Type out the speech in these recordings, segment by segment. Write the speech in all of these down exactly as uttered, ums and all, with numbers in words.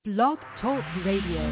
Blog Talk Radio.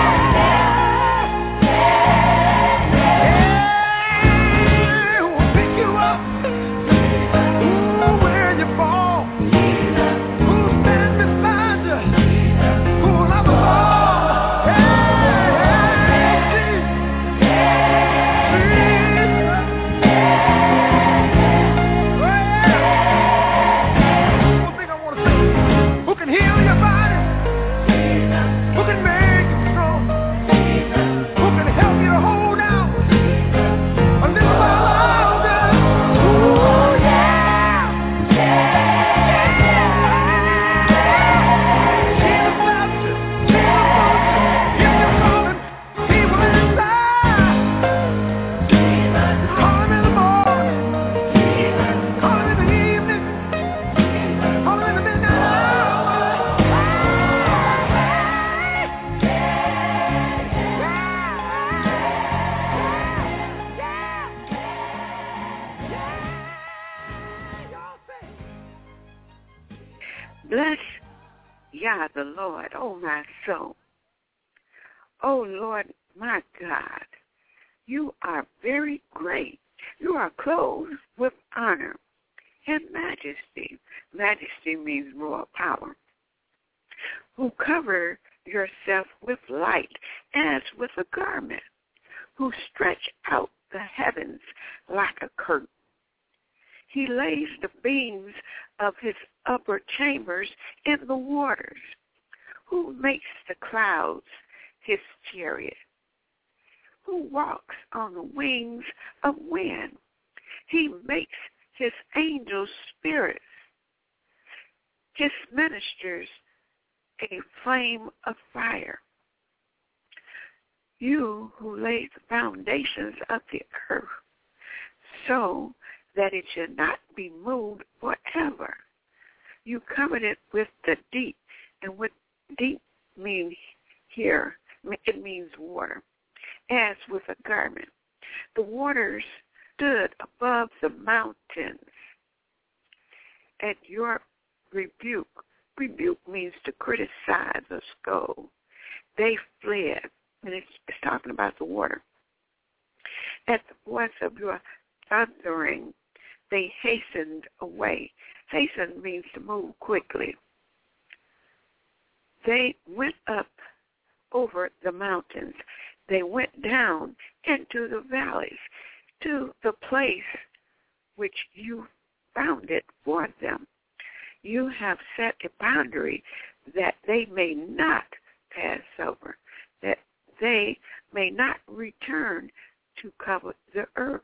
Pick Bless Yah the Lord, O my soul. O Lord, my God, you are very great. You are clothed with honor and majesty. Majesty means royal power. Who cover yourself with light as with a garment, who stretch out the heavens like a curtain. He lays the beams of his upper chambers in the waters, who makes the clouds his chariot, who walks on the wings of wind. He makes his angels spirits, his ministers a flame of fire. You who laid the foundations of the earth, so that it should not be moved forever. You covered it with the deep, and what deep means here, it means water, as with a garment. The waters stood above the mountains. At your rebuke, rebuke means to criticize or scold. They fled, and it's, it's talking about the water. At the voice of your thundering, they hastened away. Hasten means to move quickly. They went up over the mountains. They went down into the valleys, to the place which you founded for them. You have set a boundary that they may not pass over, that they may not return to cover the earth.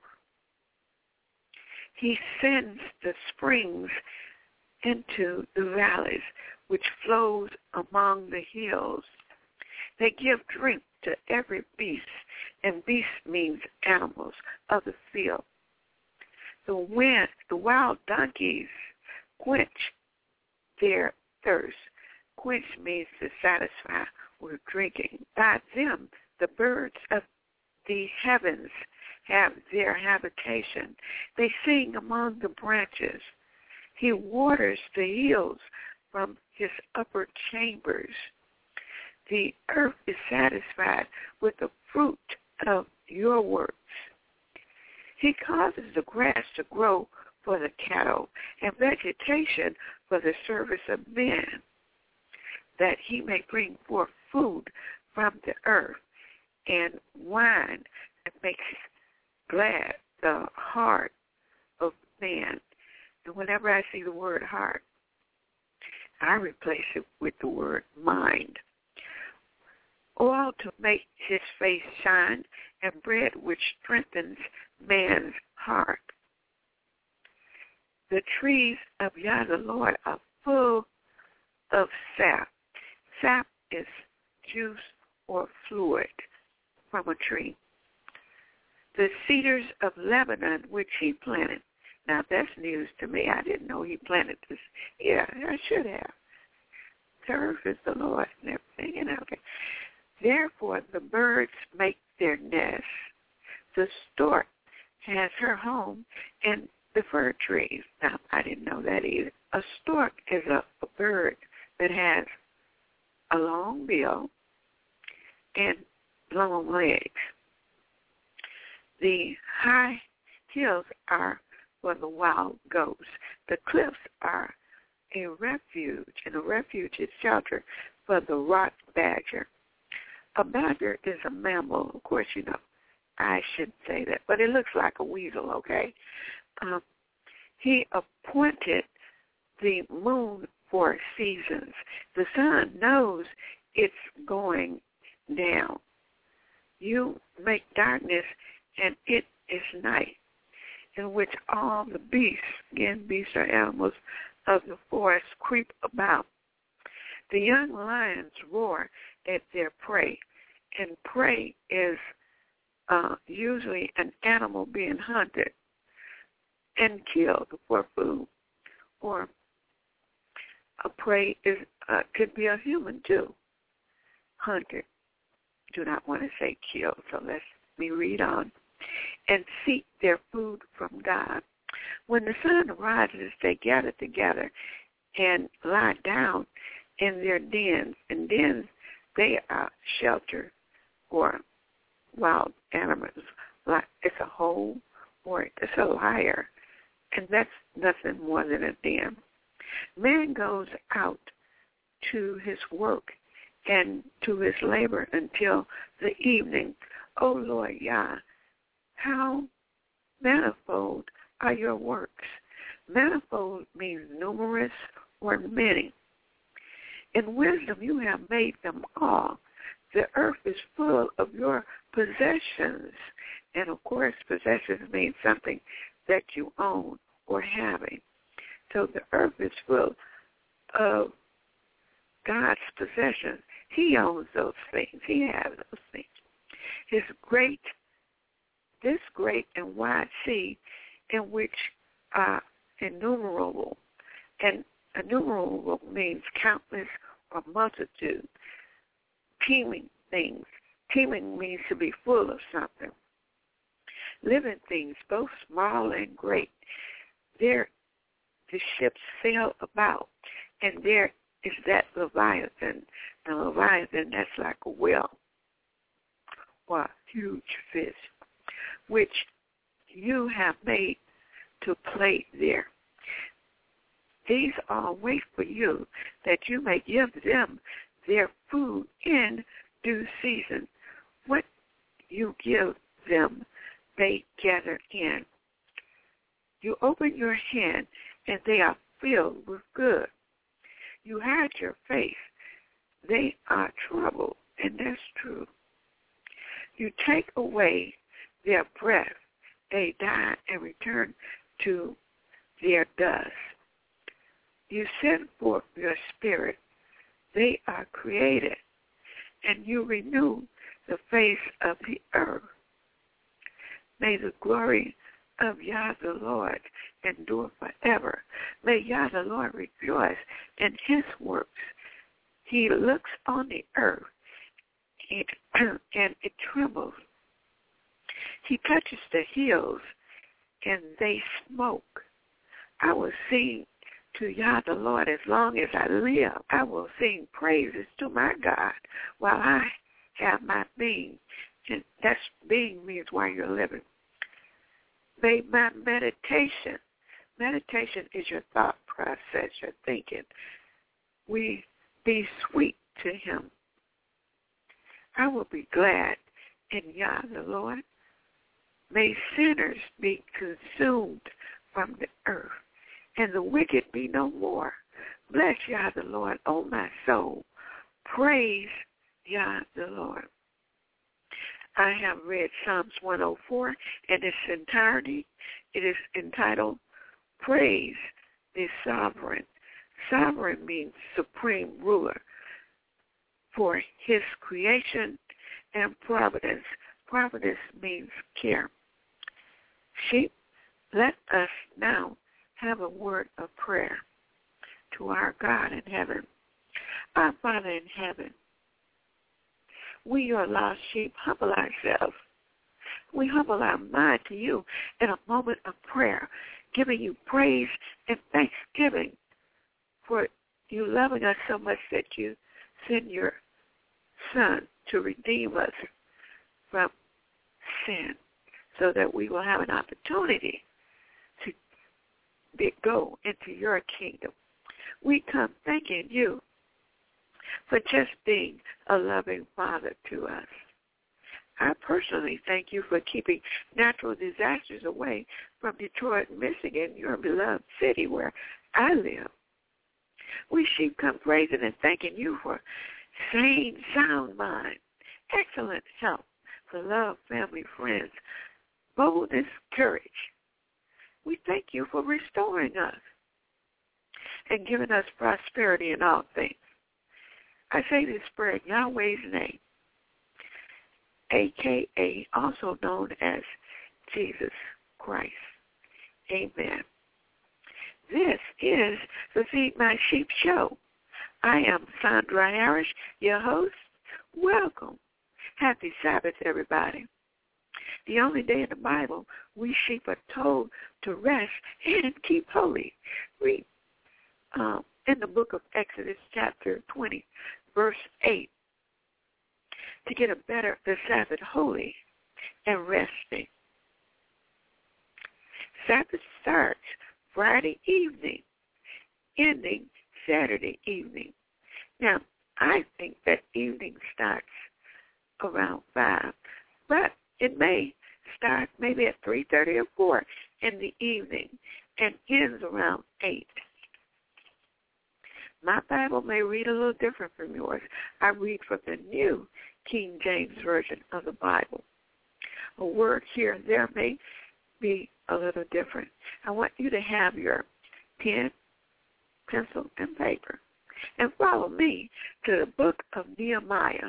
He sends the springs into the valleys, which flows among the hills. They give drink to every beast, and beast means animals of the field. The wind, the wild donkeys quench their thirst. Quench means to satisfy with drinking. By them, the birds of the heavens have their habitation. They sing among the branches. He waters the hills from his upper chambers. The earth is satisfied with the fruit of your works. He causes the grass to grow for the cattle and vegetation for the service of men, that he may bring forth food from the earth and wine that makes glad the heart of man. And whenever I see the word heart, I replace it with the word mind. Oil to make his face shine, and bread which strengthens man's heart. The trees of Yah the Lord are full of sap. Sap is juice or fluid from a tree. The cedars of Lebanon, which he planted. Now, that's news to me. I didn't know he planted this. Yeah, I should have. The earth is the Lord and everything. And okay. Therefore, the birds make their nests. The stork has her home in the fir trees. Now, I didn't know that either. A stork is a, a bird that has a long bill and long legs. The high hills are for the wild goats. The cliffs are a refuge, and a refuge is shelter for the rock badger. A badger is a mammal. Of course, you know, I shouldn't say that, but it looks like a weasel, okay? Um, he appointed the moon for seasons. The sun knows it's going down. You make darkness, and it is night, in which all the beasts, again, beasts are animals of the forest, creep about. The young lions roar at their prey, and prey is uh, usually an animal being hunted and killed for food, or a prey is uh, could be a human too, hunted. Do not want to say killed, so let's me read on. And seek their food from God. When the sun rises, they gather together and lie down in their dens. And dens, they are shelter for wild animals. Like it's a hole or it's a lair, and that's nothing more than a den. Man goes out to his work and to his labor until the evening. O Lord Yah, how manifold are your works. Manifold means numerous or many. In wisdom you have made them all. The earth is full of your possessions. And of course, possessions mean something that you own or having. So the earth is full of God's possessions. He owns those things. He has those things. His great, this great and wide sea in which are innumerable. And innumerable means countless or multitude. Teeming things. Teeming means to be full of something. Living things, both small and great. There the ships sail about, and there is that Leviathan. The Leviathan, that's like a whale or a huge fish, which you have made to play there. These all wait for you, that you may give them their food in due season. What you give them, they gather in. You open your hand, and they are filled with good. You hide your face. They are troubled, and that's true. You take away their breath. They die and return to their dust. You send forth your spirit. They are created, and you renew the face of the earth. May the glory of Yah the Lord endure forever. May Yah the Lord rejoice in his works. He looks on the earth, and, and it trembles. He touches the hills, and they smoke. I will sing to Yah the Lord as long as I live. I will sing praises to my God while I have my being. And that's being means while you're living. May my meditation, meditation is your thought process, your thinking, we be sweet to him. I will be glad in Yah the Lord. May sinners be consumed from the earth, and the wicked be no more. Bless Yah the Lord, O my soul. Praise Yah the Lord. I have read Psalms one oh four in its entirety. It is entitled, Praise the Sovereign. Sovereign means supreme ruler for his creation and providence. Providence means care. Sheep, let us now have a word of prayer to our God in heaven. Our Father in heaven, we, your lost sheep, humble ourselves. We humble our mind to you in a moment of prayer, giving you praise and thanksgiving for you loving us so much that you send your Son to redeem us from sin so that we will have an opportunity to be, go into your kingdom. We come thanking you for just being a loving Father to us. I personally thank you for keeping natural disasters away from Detroit, Michigan, your beloved city where I live. We sheep come praising and thanking you for sane, sound mind, excellent health, for love, family, friends, boldness, courage. We thank you for restoring us and giving us prosperity in all things. I say this prayer in Yahweh's name, a k a also known as Jesus Christ. Amen. This is the Feed My Sheep show. I am Sandra Harris, your host. Welcome. Happy Sabbath, everybody. The only day in the Bible we sheep are told to rest and keep holy. Read um, in the book of Exodus chapter twenty, verse eight, to get a better, the Sabbath holy and resting. Sabbath starts Friday evening, ending Saturday evening. Now, I think that evening starts around five, but it may start maybe at three thirty or four in the evening and ends around eight. My Bible may read a little different from yours. I read from the New King James Version of the Bible. A word here and there may be a little different. I want you to have your pen, pencil, and paper and follow me to the book of Nehemiah.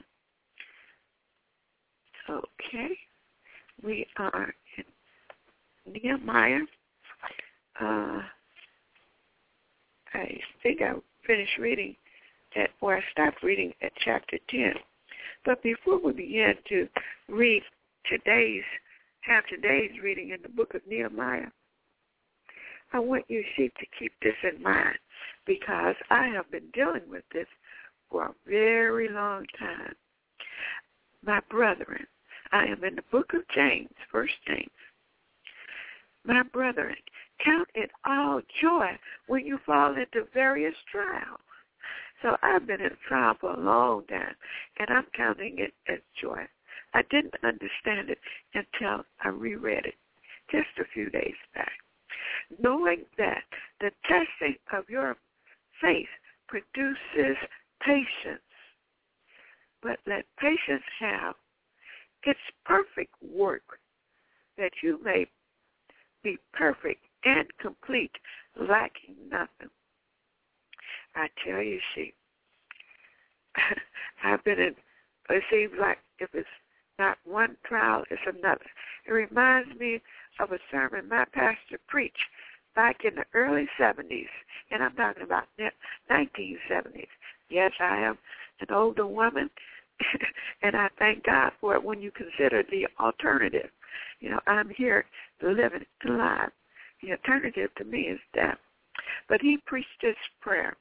Okay, we are in Nehemiah. Uh, I think I finished reading at, or I stopped reading at chapter ten. But before we begin to read today's, have today's reading in the book of Nehemiah, I want you sheep to keep this in mind, because I have been dealing with this for a very long time. My brethren, I am in the book of James, First James. My brethren, count it all joy when you fall into various trials. So I've been in trial for a long time, and I'm counting it as joy. I didn't understand it until I reread it just a few days back. Knowing that the testing of your faith produces patience, but let patience have its perfect work, that you may be perfect and complete, lacking nothing. I tell you, sheep, I've been in, it seems like if it's not one trial, it's another. It reminds me of a sermon my pastor preached back in the early seventies, and I'm talking about nineteen seventies. Yes, I am an older woman, and I thank God for it when you consider the alternative. You know, I'm here living alive. The alternative to me is death. But he preached this prayer.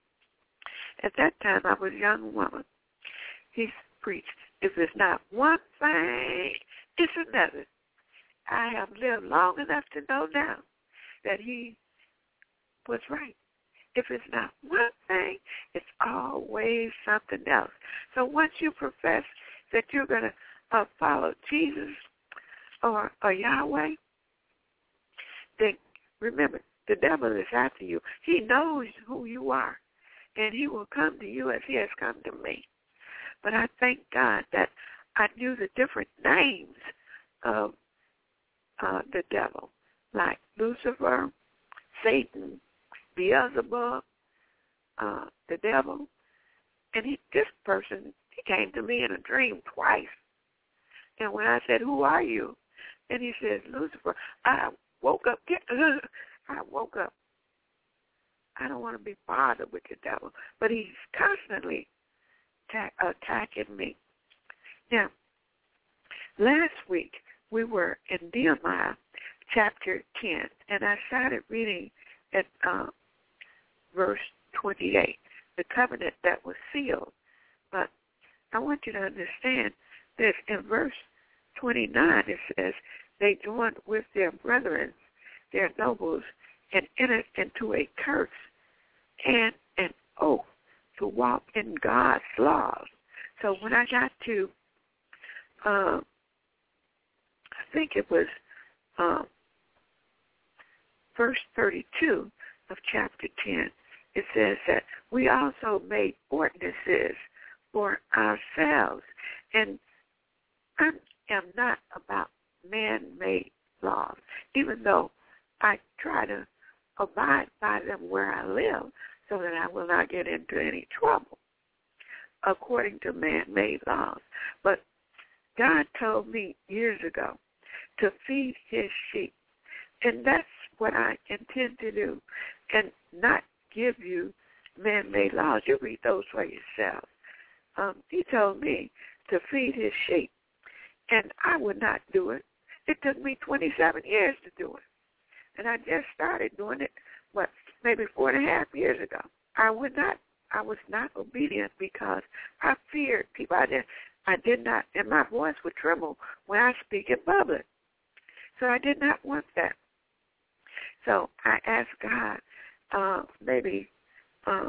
At that time, I was a young woman. He preached, if it's not one thing, it's another. I have lived long enough to know now that he was right. If it's not one thing, it's always something else. So once you profess that you're going to uh, follow Jesus or, or Yahweh, then remember, the devil is after you. He knows who you are, and he will come to you as he has come to me. But I thank God that I knew the different names of uh, the devil, like Lucifer, Satan, Beelzebub, uh, the devil. And he, this person, he came to me in a dream twice. And when I said, who are you? And he says, Lucifer. I woke up. I woke up. I don't want to be bothered with the devil. But he's constantly ta- attacking me. Now, last week we were in Nehemiah chapter ten, and I started reading at uh, verse twenty-eight, the covenant that was sealed. But I want you to understand this. In verse twenty-nine, it says, they joined with their brethren, their nobles, and entered into a curse and an oath to walk in God's laws. So when I got to, uh, I think it was um, verse thirty-two of chapter ten, it says that we also made ordinances for ourselves. And I am not about man-made laws, even though I try to abide by them where I live so that I will not get into any trouble according to man-made laws. But God told me years ago to feed his sheep, and that's what I intend to do, and not give you man-made laws. You read those for yourself. Um, he told me to feed his sheep, and I would not do it. It took me twenty-seven years to do it, and I just started doing it, what, maybe four and a half years ago. I would not. I was not obedient because I feared people. I did. I did not, and my voice would tremble when I speak in public. So I did not want that. So I asked God, uh, maybe, uh,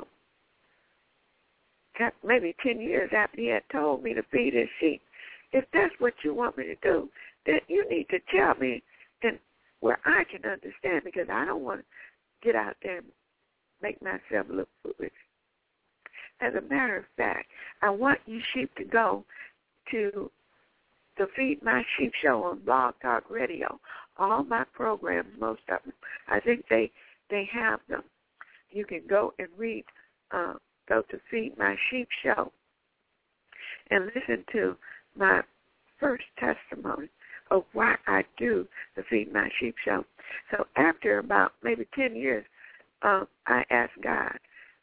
maybe ten years after He had told me to feed His sheep, if that's what you want me to do, then you need to tell me, and where I can understand, because I don't want to get out there and make myself look foolish. As a matter of fact, I want you sheep to go to the Feed My Sheep show on Blog Talk Radio. All my programs, most of them, I think they they have them. You can go and read, uh, go to Feed My Sheep show and listen to my first testimony of why I do the Feed My Sheep show. So after about maybe ten years, uh, I asked God,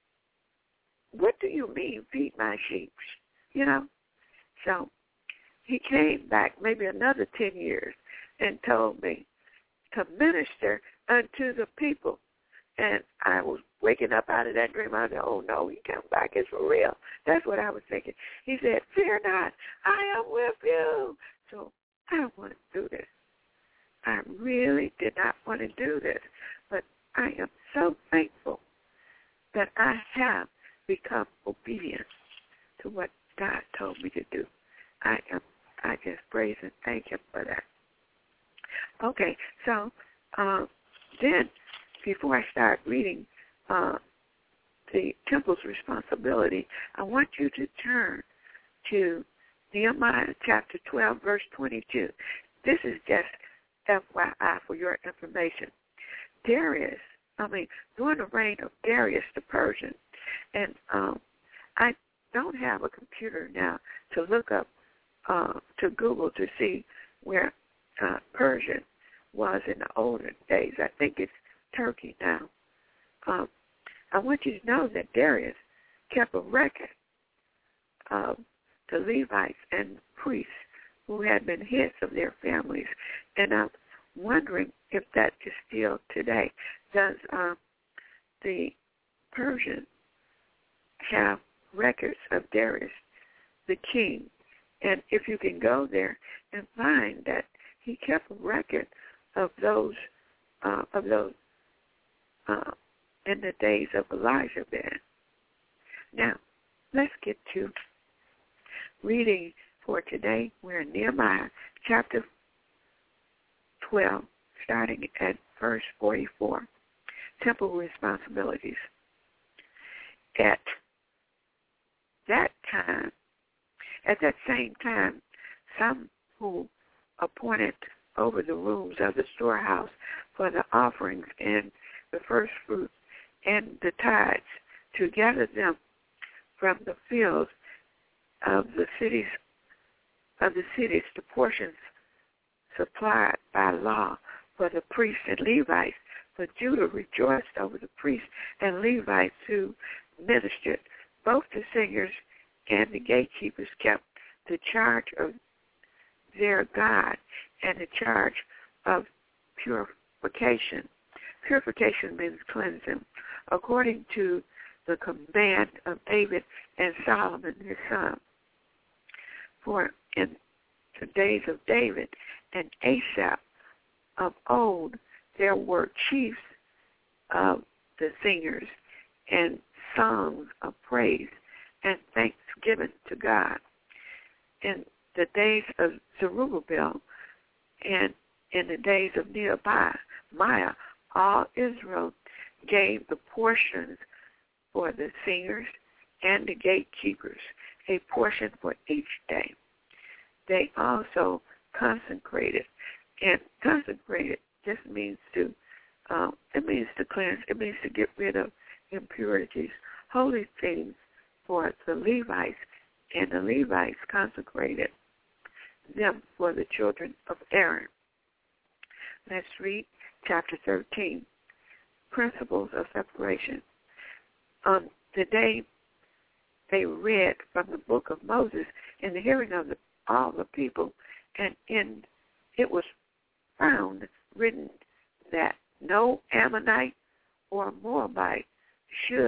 what do you mean, feed my sheep? You know? So He came back maybe another ten years and told me to minister unto the people. And I was waking up out of that dream. I said, oh, no, He came back. It's for real. That's what I was thinking. He said, fear not. I am with you. So I don't want to do this. I really did not want to do this. But I am so thankful that I have become obedient to what God told me to do. I am. I just praise and thank Him for that. Okay, so uh, then before I start reading uh, the temple's responsibility, I want you to turn to Nehemiah chapter twelve, verse twenty-two. This is just F Y I for your information. Darius, I mean, during the reign of Darius the Persian, and um, I don't have a computer now to look up, uh, to Google to see where uh, Persia was in the older days. I think it's Turkey now. Um, I want you to know that Darius kept a record of the Levites and priests who had been heads of their families, and I'm wondering if that is still today. Does um, the Persian have records of Darius, the king? And if you can go there and find that he kept a record of those uh, of those uh, in the days of Elijah then. Now, let's get to reading for today. We're in Nehemiah chapter twelve, starting at verse forty-four. Temple responsibilities. At that time, at that same time, some who appointed over the rooms of the storehouse for the offerings and the first fruits and the tithes, to gather them from the fields of the cities of the cities, the portions supplied by law for the priests and Levites. For Judah rejoiced over the priests and Levites who ministered. Both the singers and the gatekeepers kept the charge of their God and the charge of purification. Purification means cleansing, according to the command of David and Solomon his son. For in the days of David and Asaph of old, there were chiefs of the singers and songs of praise and thanksgiving to God. In the days of Zerubbabel and in the days of Nehemiah, all Israel gave the portions for the singers and the gatekeepers, a portion for each day. They also consecrated, and consecrated just means to, um, it means to cleanse, it means to get rid of impurities, holy things for the Levites, and the Levites consecrated them for the children of Aaron. Let's read chapter thirteen, Principles of Separation. On the day they read from the book of Moses in the hearing of the, all the people, and in it was found written that no Ammonite or Moabite should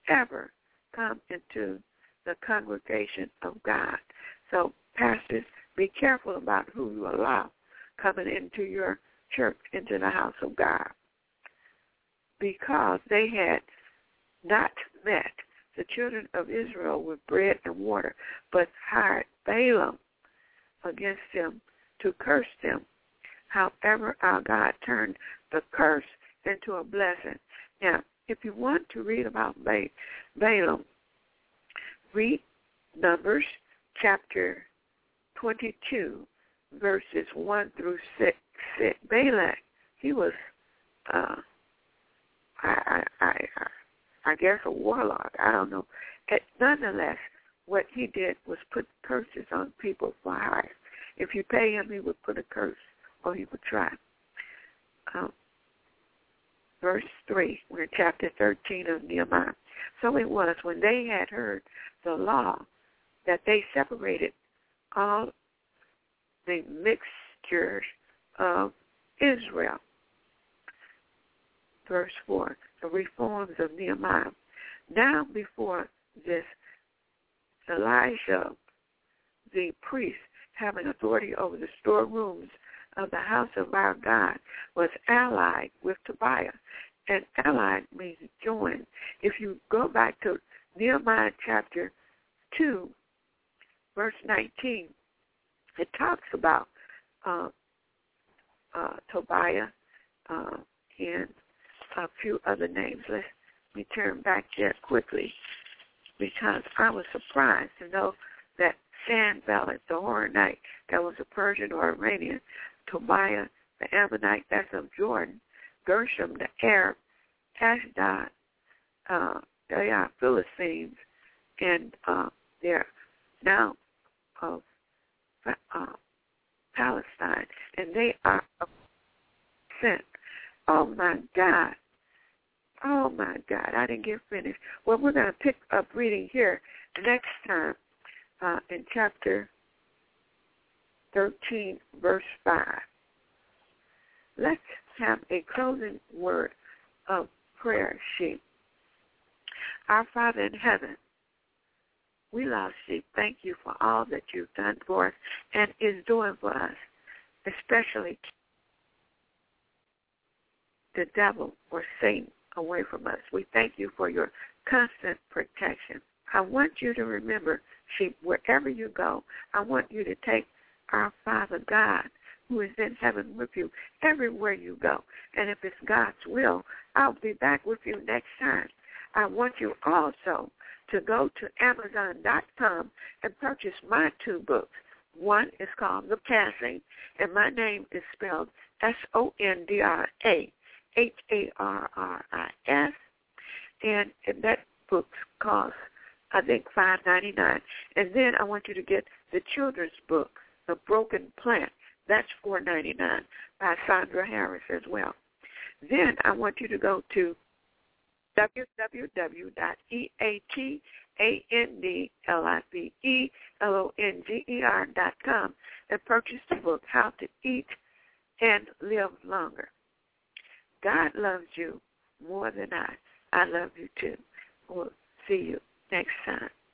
ever come into the congregation of God. So, pastors, be careful about who you allow coming into your church, into the house of God, because they had not met the children of Israel with bread and water, but hired Balaam against them to curse them. However, our God turned the curse into a blessing. Now, if you want to read about Balaam, read Numbers chapter twenty-two, verses one through six. Balak, he was, uh, I, I, I, I guess, a warlock. I don't know. It, nonetheless, what he did was put curses on people for hire. If you pay him, he would put a curse, or he would try. Um, verse three, we're in chapter thirteen of Nehemiah. So it was when they had heard the law that they separated all the mixtures of Israel. Verse four, the reforms of Nehemiah. Now before this, Elijah, the priest, having authority over the storerooms of the house of our God, was allied with Tobiah. And allied means joined. If you go back to Nehemiah chapter two, verse nineteen, it talks about uh, uh, Tobiah uh, and a few other names. Let me turn back there quickly, because I was surprised to know that Sanballat, the Horonite, that was a Persian or Iranian, Tobiah, the Ammonite, that's of Jordan, Gershom, the Arab, Ashdod, uh, they are Philistines, and uh, they're now of uh, Palestine, and they are sent. Oh, my God. Oh, my God. I didn't get finished. Well, we're going to pick up reading here next time uh, in chapter thirteen, verse five. Let's have a closing word of prayer, sheep. Our Father in heaven, we love sheep. Thank you for all that you've done for us and is doing for us, especially the devil or Satan away from us. We thank you for your constant protection. I want you to remember, sheep, wherever you go, I want you to take our Father God, who is in heaven with you, everywhere you go. And if it's God's will, I'll be back with you next time. I want you also to go to Amazon dot com and purchase my two books. One is called The Passing, and my name is spelled S O N D R A H A R R I S, and, and that book costs, I think, five ninety-nine. And then I want you to get the children's book, The Broken Plant. That's four ninety-nine by Sandra Harris as well. Then I want you to go to w w w dot eatandelifeelonger dot com and purchase the book, How to Eat and Live Longer. God loves you more than I. I love you too. We'll see you next time.